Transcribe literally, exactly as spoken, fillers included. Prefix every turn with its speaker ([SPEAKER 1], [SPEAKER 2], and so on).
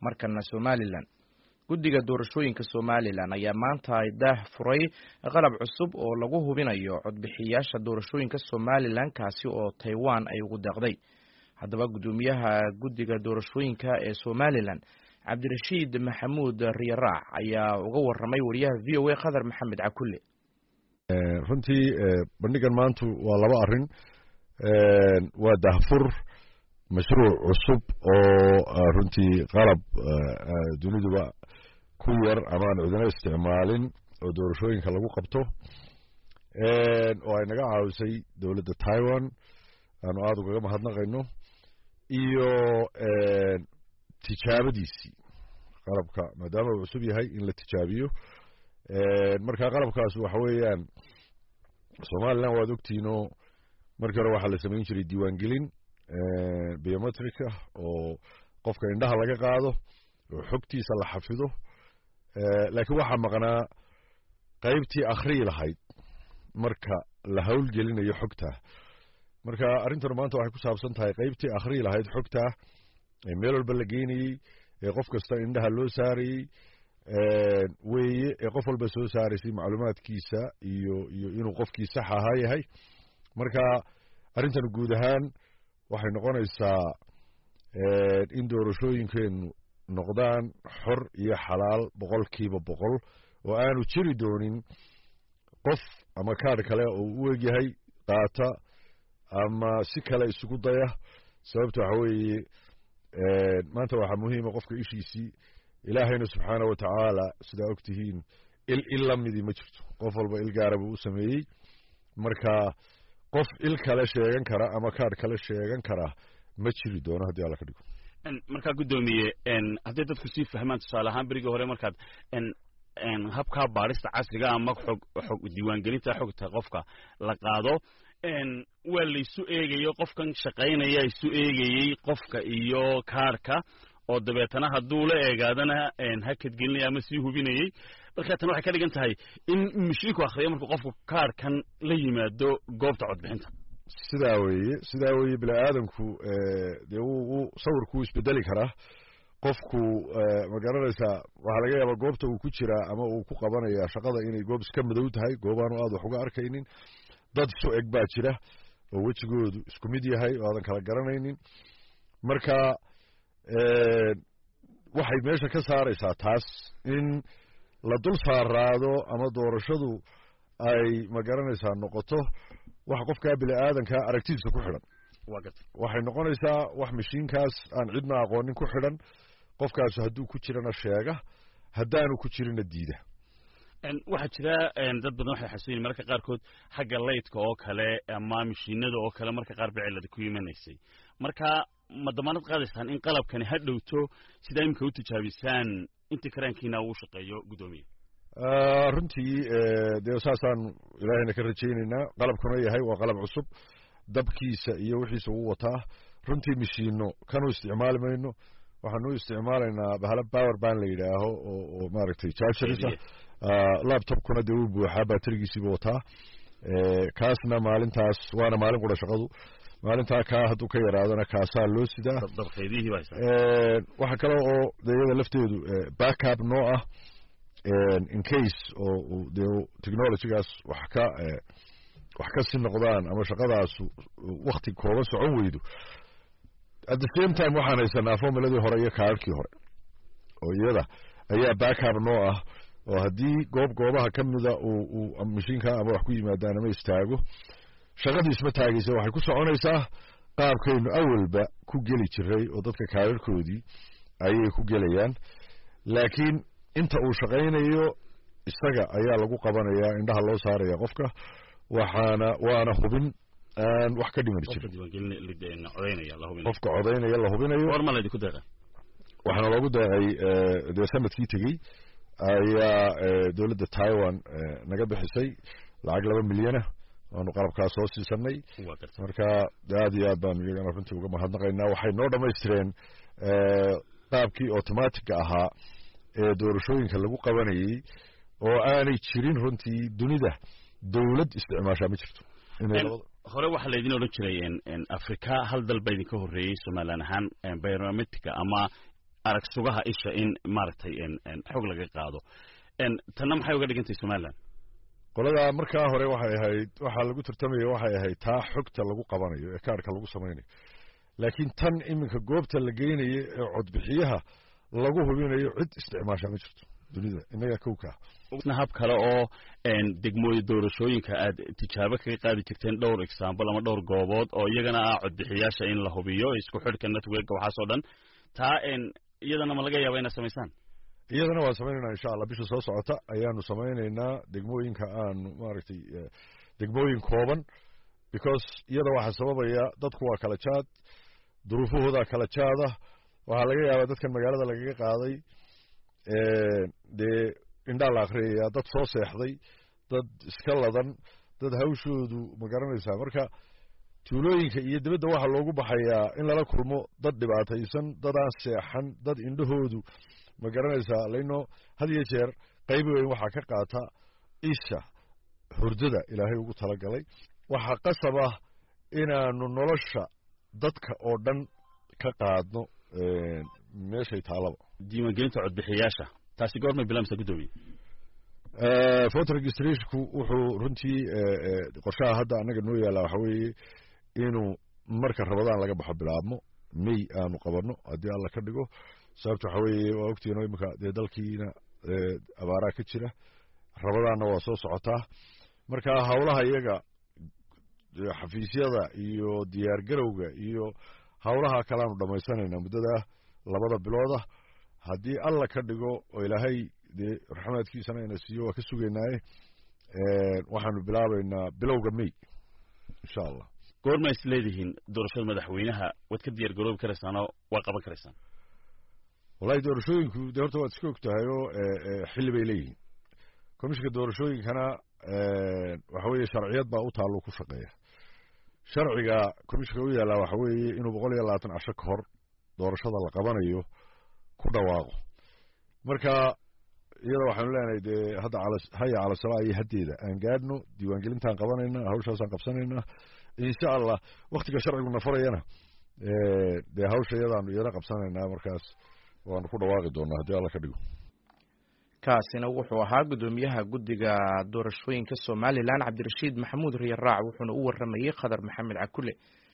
[SPEAKER 1] markana Somaliland guddiga doorashooyinka Somaliland ayaa maanta daah furay qalab cusub oo lagu hubinayo codbixiyaasha doorashooyinka Somaliland kaasi oo Taiwan ay ugu deeqday haddaba gudoomiyaha guddiga doorashooyinka ee Somaliland Cabdirashiid Maxamuud Riyaraac ayaa uga warramay wariyaha V O A Qadar Maxamed Cakulle
[SPEAKER 2] runtii bandhigan maanta waa laba arrin waa daahfur mashruuc cusub oo runtii qalab duniduba ku yar ama aan cidina isticmaalin oo doorashooyinka lagu qabto oo ay naga caawisay dowladda Taiwan aanu aad uga mahadnaqayno iyo tijaabadiisii qalabka maadaama uu cusub yahay in la tijaabiyo marka qalabkaas waxa weeyaan Somaliland waad ogtiino markii hore waxa la sameyn jiray diiwaan gelin biometric oo qofka indhaha laga qaado oo xogtiisa la xafido laakiin waxa maqnaa qaybtii akhriyi lahayd marka la hawl gelinayo xogta marka arrintan maanta waxay ku saabsan tahay qaybtii akhriyi lahayd xogta ee meel walba la geynayay ee qof kasta indhaha loo saarayay weeye ee qof walba soo saaraysay macluumaadkiisa iyo iyo inuu qofkii sax ahaa yahay marka arrintan guud ahaan waxay noqonaysaa in doorashooyinkeenu noqdaan xor iyo xalaal boqolkiiba boqol oo aanu jiri doonin qof ama kaadh kale oo u egyahay qaata ama si kale isugu daya sababta waxa weeye maanta waxaa muhiima qofka ishiisii ilaahayna subxaanahu watacaala sidaa ogtihiin il il la midii ma jirto qof walba il gaara buu u sameeyey marka qof il kale sheegan kara ama kaadh kale sheegan kara ma jiri doono haddii alla ka dhigo
[SPEAKER 3] markaa guddoomiye hadday dadku sii fahmaan tusaale ahaan berigii hore markaad habkaa baadhista casriga ama xog xog diiwaangelinta xogta qofka la qaado waa laysu eegayo qofkan shaqaynaya isu eegayey qofka iyo kaadhka oo dabeetana hadduu la eegaadana hakadgelinaya ama sii hubinayey marka tan waxay ka dhigan tahay in mashiinku akhriyo markuu qofku kaadhkan la yimaado goobta codbixinta
[SPEAKER 2] sidaa weeye sidaa weeye bini aadamku dee wuu sawirku isbedeli karaa qofku ma garanaysaa waxaa laga yaabaa goobta uu ku jiraa ama uu ku qabanaya shaqada inay goob iska madow tahay goobaanu aad wax uga arkaynin dad isu eg baa jira oo wejigoodu isku mid yahay oo aadan kala garanaynin marka waxay meesha ka saaraysaa taas in la dul saaraado ama doorashadu ay ma garanaysaa noqoto wax qofkaa bini aadanka aragtidiisa ku xidhan waxay noqonaysaa wax mashiinkaas aan cidna aqoonin ku xidhan qofkaas hadduu ku jirana sheega haddaanu ku jirina diida
[SPEAKER 3] waxaa jira dad badan waxay xasuuyin mararka qaarkood xagga laydka oo kale ama mashiinada oo kale marka qaar bicilada ku imanaysay marka ma damaanad qaadaysaan in qalabkani ha dhowto sidaa imika u tijaabisaan intii karaankiina uu shaqeeyo guddoomiye
[SPEAKER 2] runtii dee saasaan ilaahayna ka rajaynaynaa qalabkuna yahay waa qalab cusub dabkiisa iyo wixiisa uu wataa runtii mashiino kanu isticmaali mayno waxaanu isticmaalaynaa bahala power band la yidhaaho oo maaragtay chargerisa laptopkuna dee uu buuxaa baaterigiisiiba wataa kaasna maalintaas waana maalin qura shaqadu maalintaa kaa hadduu ka yaraadana kaasaa loo sidaa waxa kale oo iyada lafteedu backup noo ah in case oo dee technologygaas wax ka wax ka sii noqdaan ama shaqadaas wakti kooban socon weydo at the same time waxaan haysanaa formuladii hore iyo kaadhkii hore oo iyada ayaa backup noo ah oo haddii goob goobaha ka mida uu mashiinka ama wax ku yimaadaan ama istaago shaqadii isma taagaysa waxay ku soconaysaa qaabkaynu awalba ku geli jiray oo dadka kaadhkoodii ayay ku gelayaan laakiin inta uu shaqaynayo isaga ayaa lagu qabanayaa indhaha loo saaraya qofka waxaana waana hubin aan wax ka dhiman jirin qofka codaynaya la hubinayo waxaana loogu deeqay dee sanadkii tegey ayaa dowladda Taiwan naga bixisay lacag laba milyana waanu qalabkaas soo siisanay marka aad iyo aad baan iyagana runtii uga mahadnaqaynaa waxay noo dhammaystireen qaabkii automatic ahaa ee doorashooyinka lagu qabanayay oo aanay jirin runtii dunida dowlad isticmaashaa ma jirto
[SPEAKER 3] hore waxaa laydin odhan jiray afrika hal dal baa idinka horreeyey Somaliland ahaan biometrica ama arag sugaha isha in maaragtay xog laga qaado tanna maxay uga dhigantay Somaliland
[SPEAKER 2] qolada markaa hore waxay ahayd waxa lagu tartamaya waxay ahayd taa xogta lagu qabanayo ee kaarka lagu sameeyo laakiin tan iminka goobta la geynayo ee codbixiyaha lagu hubinayo cid isticmaasha ma jirto dunida inaga kowka
[SPEAKER 3] isna hab kale oo een degmooyin doorashooyinka aad tijaabo kaga qaadi jirteen dhowr example ama dhowr goobood oo iyagana ah codbixiyaasha in la hubiyo isku xidhka network waxa soo dhan taa een iyadana ma laga yaabaa inay sameeyaan
[SPEAKER 2] iyadana waa sameeynaa insha Allah bisha soo socota ayaanu sameynaynaa degmooyinka aan maaragtay degmooyin kooban because iyada waxa sababaya dadku waa kala jaad duruufahooda kala jaada waxa laga yaabaa dadkan magaalada lagaga qaaday ee de indha la akhriyaa dad soo seexday dad iska ladan dad hawshoodu ma garanaysaa marka tuulooyinka iyo dibadda waxa loogu baxayaa in lala kulmo dad dhibaataysan dad aan seexan dad indhahoodu ma garanaysaa leeno had iyo jeer qayb weyn waxa ka qaata isha hurdada ilaahay ugu tala galay waxa qasab ah inaanu nolosha dadka oo dhan ka qaadno ee meeshay taalaba
[SPEAKER 3] diiwaangelinta codbixiyaasha taasi goorma bilaamsa gudoomiye
[SPEAKER 2] ee voter registration wuxuu runtii ee qorshaha hadda anaga noo yaala waxa weeye inuu marka rabadaan laga baxo bilaabmo may aanu qabano hadii alla ka dhigo sababta waxa weeye waa ogtiino imika dalkiina ee abaara ka jira rabadaana waa soo socotaa marka hawlaha iyaga xafiisyada iyo diyaar garowga iyo hawlaha kale aanu dhamaysanayna muddada labada bilooda hadii alla ka dhigo oo ilaahay de raxmadkiisana ina siiyo waa ka sugeynaaye ee waxaanu bilaabaynaa bilowga may insha Allah
[SPEAKER 3] goorma isleedihiin doorashada madaxweynaha wad ka diyaar garoobi karaysaan oo waa qaban karaysaan
[SPEAKER 2] wallahi doorashooyinku de horta waad iska ogtahay oo xilli bay leeyihiin komishinka doorashooyinkana waxa weeye sharciyad baa u taalo ku shaqeeya sharciga komishinka u yaala waxa weeye inuu boqol iyo labaatan casho ka hor doorashada la qabanayo ku dhawaaqo marka iyada waxaanu leenahay dee hadda haya cala salaa iyo haddeeda aan gaadhno diiwaangelintaan qabanayna hawshaasaan qabsanaynaa insha Allah waqtiga sharcigu nafarayana dee hawsha iyadaanu iyada qabsanaynaa markaas waanu ku dhawaaqi doonaa haddii alla ka dhigo
[SPEAKER 1] kaasina wuxuu ahaa gudoomiyaha guddiga doorashooyinka Somaliland Cabdirashiid Maxamuud Riyaraac wuxuuna u waramayay Khadar Maxamed Cakule